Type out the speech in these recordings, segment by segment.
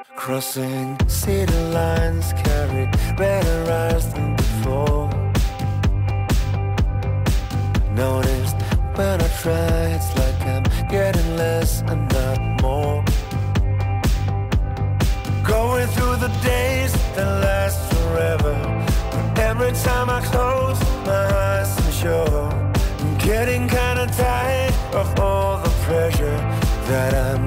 Crossing city lines, carried redder eyes than before. Noticed when I try, it's like I'm getting less and not more. Going through the days that last forever, but every time I close my eyes, I'm sure I'm getting kinda tired of all the pressure that I'm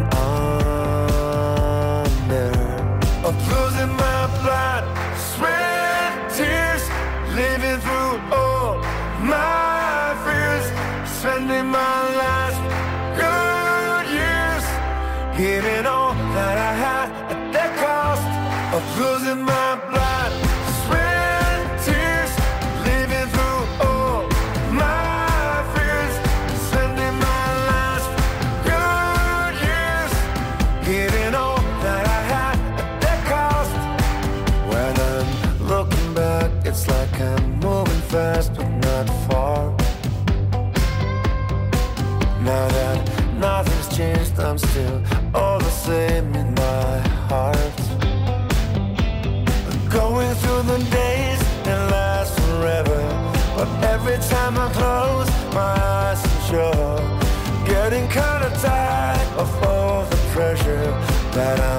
under. Of losing my blood, sweat, tears, living through all my fears, spending my last good years, giving all that I had at the cost of losing my blood, sweat, tears, living through all my fears, spending my last good years, giving all that I had at the cost. When I'm looking back, it's like I'm moving fast but not far. Now that nothing's changed, I'm still all the same in my heart. Going through the days that last forever, but every time I close my eyes, I'm sure getting kinda tired of all the pressure that I'm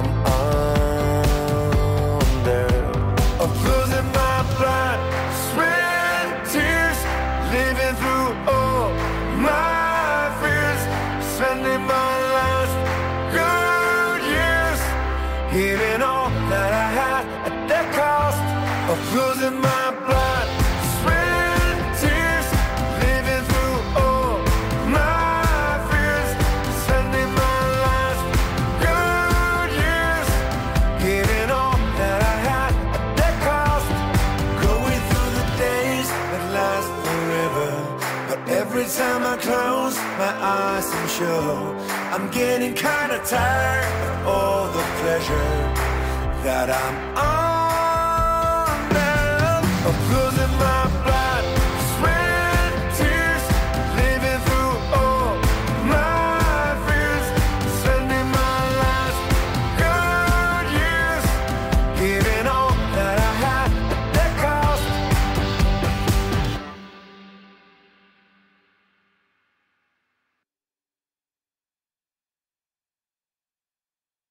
under. Of losing my blood, sweat, tears, living through all my fears, spending my last good years, giving all that I had at the cost of losing my blood, sweat, tears, living through all my fears, spending my last good years, giving all that I had at the cost. Going through the days that last forever, but every time I close my eyes, I'm sure I'm getting kinda tired of all the pleasure that I'm on.